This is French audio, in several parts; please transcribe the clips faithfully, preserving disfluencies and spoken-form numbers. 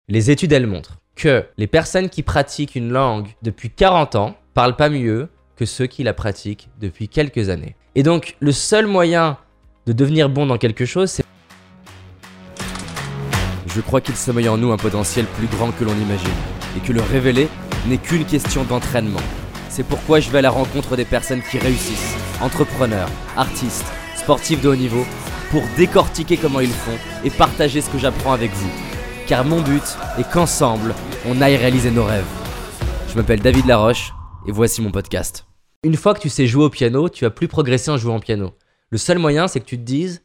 Les études, elles montrent que les personnes qui pratiquent une langue depuis quarante ans parlent pas mieux que ceux qui la pratiquent depuis quelques années. Et donc, le seul moyen de devenir bon dans quelque chose, c'est... Je crois qu'il sommeille en nous un potentiel plus grand que l'on imagine, et que le révéler n'est qu'une question d'entraînement. C'est pourquoi je vais à la rencontre des personnes qui réussissent, entrepreneurs, artistes, sportifs de haut niveau, pour décortiquer comment ils font et partager ce que j'apprends avec vous. Car mon but est qu'ensemble, on aille réaliser nos rêves. Je m'appelle David Laroche, et voici mon podcast. Une fois que tu sais jouer au piano, tu vas plus progresser en jouant au piano. Le seul moyen, c'est que tu te dises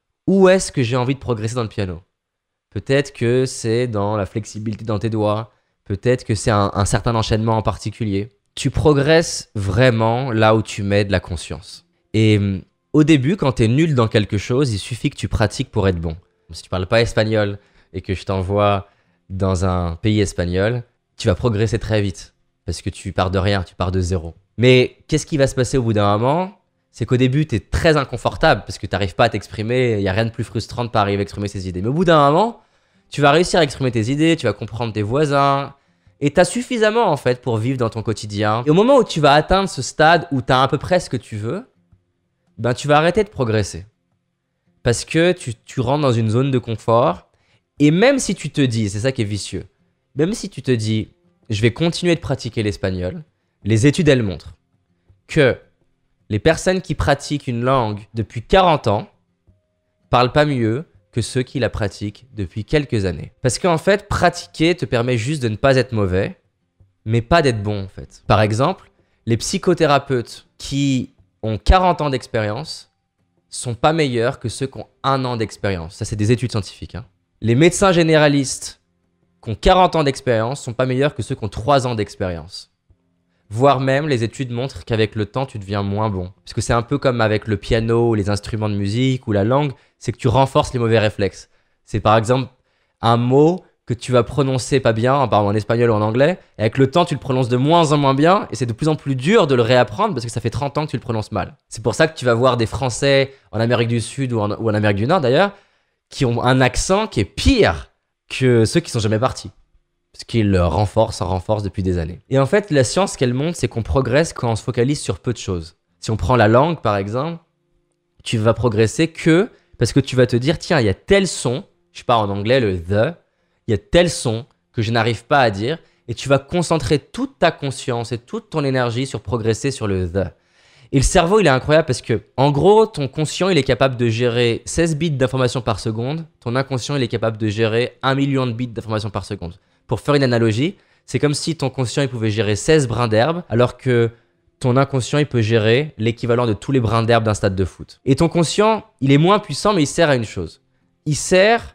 où est-ce que j'ai envie de progresser dans le piano. Peut-être que c'est dans la flexibilité dans tes doigts, peut-être que c'est un, un certain enchaînement en particulier. Tu progresses vraiment là où tu mets de la conscience. Et euh, au début, quand tu es nul dans quelque chose, il suffit que tu pratiques pour être bon. Si tu parles pas espagnol et que je t'envoie dans un pays espagnol, tu vas progresser très vite parce que tu pars de rien, tu pars de zéro. Mais qu'est-ce qui va se passer au bout d'un moment ? C'est qu'au début, tu es très inconfortable parce que tu n'arrives pas à t'exprimer. Il n'y a rien de plus frustrant de pas arriver à exprimer ses idées. Mais au bout d'un moment, tu vas réussir à exprimer tes idées, tu vas comprendre tes voisins. Et tu as suffisamment en fait pour vivre dans ton quotidien. Et au moment où tu vas atteindre ce stade où tu as à peu près ce que tu veux, ben, tu vas arrêter de progresser. Parce que tu, tu rentres dans une zone de confort. Et même si tu te dis, c'est ça qui est vicieux, même si tu te dis, je vais continuer de pratiquer l'espagnol, les études, elles montrent que les personnes qui pratiquent une langue depuis quarante ans parlent pas mieux que ceux qui la pratiquent depuis quelques années. Parce qu'en fait, pratiquer te permet juste de ne pas être mauvais, mais pas d'être bon en fait. Par exemple, les psychothérapeutes qui ont quarante ans d'expérience sont pas meilleurs que ceux qui ont un an d'expérience. Ça, c'est des études scientifiques. Hein. Les médecins généralistes qui ont quarante ans d'expérience sont pas meilleurs que ceux qui ont trois ans d'expérience. Voire même, les études montrent qu'avec le temps, tu deviens moins bon. Parce que c'est un peu comme avec le piano, ou les instruments de musique ou la langue, c'est que tu renforces les mauvais réflexes. C'est par exemple un mot que tu vas prononcer pas bien, en parlant en espagnol ou en anglais, et avec le temps, tu le prononces de moins en moins bien, et c'est de plus en plus dur de le réapprendre parce que ça fait trente ans que tu le prononces mal. C'est pour ça que tu vas voir des Français en Amérique du Sud ou en, ou en Amérique du Nord d'ailleurs, qui ont un accent qui est pire que ceux qui sont jamais partis. Parce qu'ils le renforcent, en renforcent depuis des années. Et en fait, la science, ce qu'elle montre, c'est qu'on progresse quand on se focalise sur peu de choses. Si on prend la langue, par exemple, tu vas progresser que parce que tu vas te dire, tiens, il y a tel son, je parle en anglais, le the, il y a tel son que je n'arrive pas à dire, et tu vas concentrer toute ta conscience et toute ton énergie sur progresser sur le the. Et le cerveau, il est incroyable parce que, en gros, ton conscient, il est capable de gérer seize bits d'informations par seconde, ton inconscient, il est capable de gérer un million de bits d'informations par seconde. Pour faire une analogie, c'est comme si ton conscient il pouvait gérer seize brins d'herbe, alors que ton inconscient il peut gérer l'équivalent de tous les brins d'herbe d'un stade de foot. Et ton conscient, il est moins puissant, mais il sert à une chose. Il sert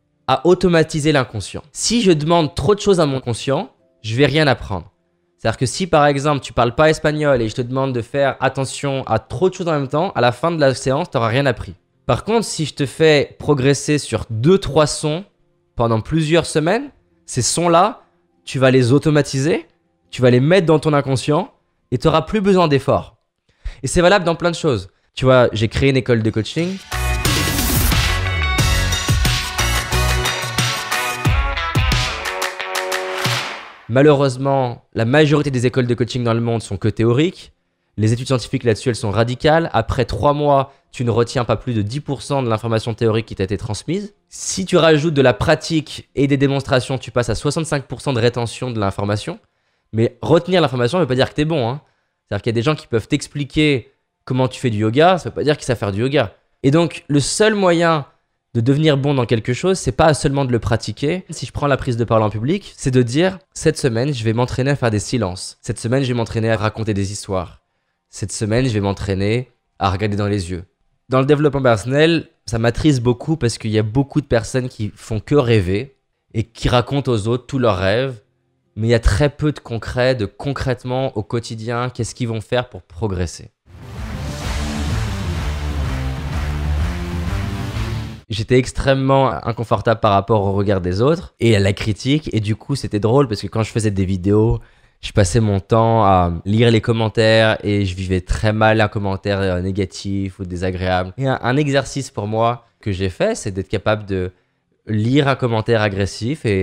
à automatiser l'inconscient. Si je demande trop de choses à mon conscient, je vais rien apprendre. C'est-à-dire que si par exemple tu parles pas espagnol et je te demande de faire attention à trop de choses en même temps, à la fin de la séance, tu n'auras rien appris. Par contre, si je te fais progresser sur deux trois sons pendant plusieurs semaines, ces sons-là, tu vas les automatiser, tu vas les mettre dans ton inconscient et tu n'auras plus besoin d'efforts. Et c'est valable dans plein de choses. Tu vois, j'ai créé une école de coaching. Malheureusement, la majorité des écoles de coaching dans le monde sont que théoriques. Les études scientifiques là-dessus, elles sont radicales. Après trois mois, tu ne retiens pas plus de dix pour cent de l'information théorique qui t'a été transmise. Si tu rajoutes de la pratique et des démonstrations, tu passes à soixante-cinq pour cent de rétention de l'information. Mais retenir l'information ne veut pas dire que tu es bon. Hein. C'est-à-dire qu'il y a des gens qui peuvent t'expliquer comment tu fais du yoga, ça ne veut pas dire qu'ils savent faire du yoga. Et donc, le seul moyen de devenir bon dans quelque chose, c'est pas seulement de le pratiquer. Si je prends la prise de parole en public, c'est de dire « Cette semaine, je vais m'entraîner à faire des silences. Cette semaine, je vais m'entraîner à raconter des histoires. Cette semaine, je vais m'entraîner à regarder dans les yeux. » Dans le développement personnel, ça m'attriste beaucoup parce qu'il y a beaucoup de personnes qui font que rêver et qui racontent aux autres tous leurs rêves, mais il y a très peu de concret, de concrètement au quotidien, qu'est-ce qu'ils vont faire pour progresser. J'étais extrêmement inconfortable par rapport au regard des autres et à la critique, et du coup c'était drôle parce que quand je faisais des vidéos, je passais mon temps à lire les commentaires et je vivais très mal un commentaire négatif ou désagréable. Et un, un exercice pour moi que j'ai fait, c'est d'être capable de lire un commentaire agressif et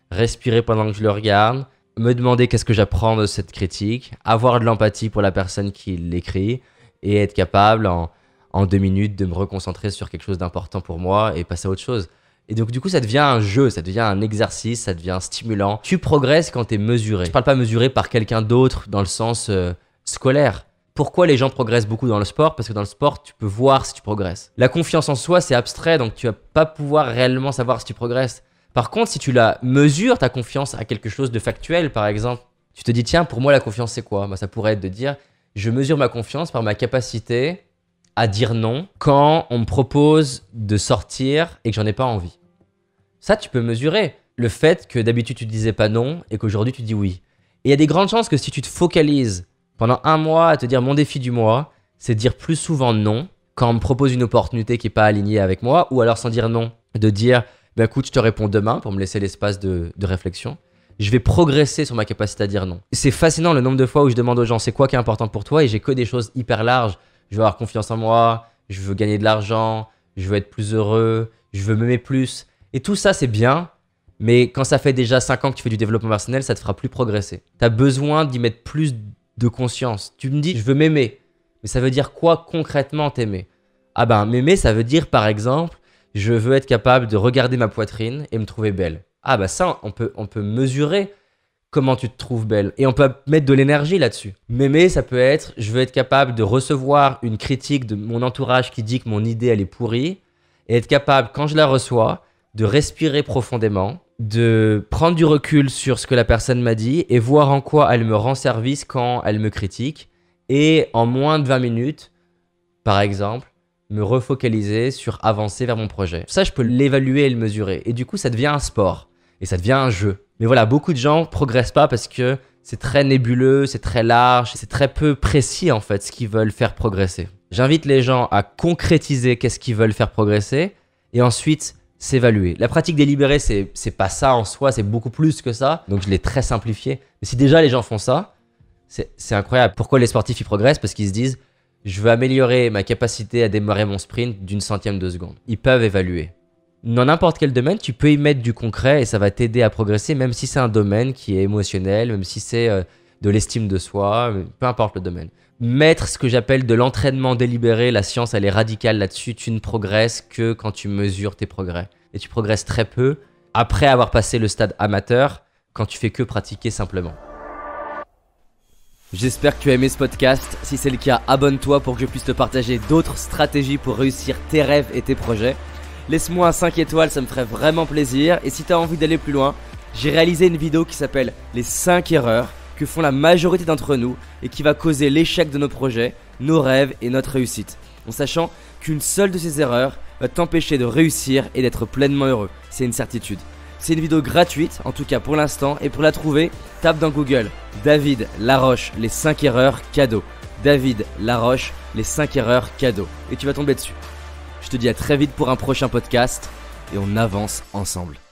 respirer pendant que je le regarde, me demander qu'est-ce que j'apprends de cette critique, avoir de l'empathie pour la personne qui l'écrit et être capable en, en deux minutes de me reconcentrer sur quelque chose d'important pour moi et passer à autre chose. Et donc du coup ça devient un jeu, ça devient un exercice, ça devient stimulant. Tu progresses quand tu es mesuré. Je parle pas mesuré par quelqu'un d'autre dans le sens euh, scolaire. Pourquoi les gens progressent beaucoup dans le sport? Parce que dans le sport, tu peux voir si tu progresses. La confiance en soi, c'est abstrait, donc tu vas pas pouvoir réellement savoir si tu progresses. Par contre, si tu la mesures, ta confiance à quelque chose de factuel, par exemple, tu te dis, tiens, pour moi, la confiance, c'est quoi? Bah, ça pourrait être de dire, je mesure ma confiance par ma capacité à dire non quand on me propose de sortir et que j'en ai pas envie. Ça, tu peux mesurer. Le fait que d'habitude, tu disais pas non et qu'aujourd'hui, tu dis oui. Et il y a des grandes chances que si tu te focalises pendant un mois à te dire mon défi du mois, c'est de dire plus souvent non quand on me propose une opportunité qui n'est pas alignée avec moi, ou alors sans dire non, de dire bah écoute, je te réponds demain pour me laisser l'espace de, de réflexion. Je vais progresser sur ma capacité à dire non. C'est fascinant le nombre de fois où je demande aux gens c'est quoi qui est important pour toi et j'ai que des choses hyper larges. Je veux avoir confiance en moi, je veux gagner de l'argent, je veux être plus heureux, je veux m'aimer plus. Et tout ça, c'est bien, mais quand ça fait déjà cinq ans que tu fais du développement personnel, ça te fera plus progresser. Tu as besoin d'y mettre plus de conscience. Tu me dis, je veux m'aimer. Mais ça veut dire quoi concrètement t'aimer? Ah ben, m'aimer, ça veut dire par exemple, je veux être capable de regarder ma poitrine et me trouver belle. Ah ben ça, on peut, on peut mesurer comment tu te trouves belle. Et on peut mettre de l'énergie là-dessus. M'aimer, ça peut être, je veux être capable de recevoir une critique de mon entourage qui dit que mon idée, elle est pourrie. Et être capable, quand je la reçois, de respirer profondément, de prendre du recul sur ce que la personne m'a dit et voir en quoi elle me rend service quand elle me critique. Et en moins de vingt minutes, par exemple, me refocaliser sur avancer vers mon projet. Ça, je peux l'évaluer et le mesurer. Et du coup, ça devient un sport. Et ça devient un jeu. Mais voilà, beaucoup de gens ne progressent pas parce que c'est très nébuleux, c'est très large, c'est très peu précis en fait ce qu'ils veulent faire progresser. J'invite les gens à concrétiser qu'est-ce qu'ils veulent faire progresser et ensuite s'évaluer. La pratique délibérée, c'est, c'est pas ça en soi, c'est beaucoup plus que ça. Donc je l'ai très simplifié. Mais si déjà les gens font ça, c'est, c'est incroyable. Pourquoi les sportifs ils progressent? Parce qu'ils se disent, je veux améliorer ma capacité à démarrer mon sprint d'une centième de seconde. Ils peuvent évaluer. Dans n'importe quel domaine, tu peux y mettre du concret et ça va t'aider à progresser, même si c'est un domaine qui est émotionnel, même si c'est euh, de l'estime de soi, peu importe le domaine. Mettre ce que j'appelle de l'entraînement délibéré, la science elle est radicale là-dessus, tu ne progresses que quand tu mesures tes progrès. Et tu progresses très peu après avoir passé le stade amateur, quand tu fais que pratiquer simplement. J'espère que tu as aimé ce podcast. Si c'est le cas, abonne-toi pour que je puisse te partager d'autres stratégies pour réussir tes rêves et tes projets. Laisse-moi un cinq étoiles, ça me ferait vraiment plaisir. Et si tu as envie d'aller plus loin, j'ai réalisé une vidéo qui s'appelle les cinq erreurs que font la majorité d'entre nous et qui va causer l'échec de nos projets, nos rêves et notre réussite. En sachant qu'une seule de ces erreurs va t'empêcher de réussir et d'être pleinement heureux. C'est une certitude. C'est une vidéo gratuite, en tout cas pour l'instant, et pour la trouver, tape dans Google David Laroche, les cinq erreurs cadeaux. David Laroche, les cinq erreurs cadeaux. Et tu vas tomber dessus. Je te dis à très vite pour un prochain podcast et on avance ensemble.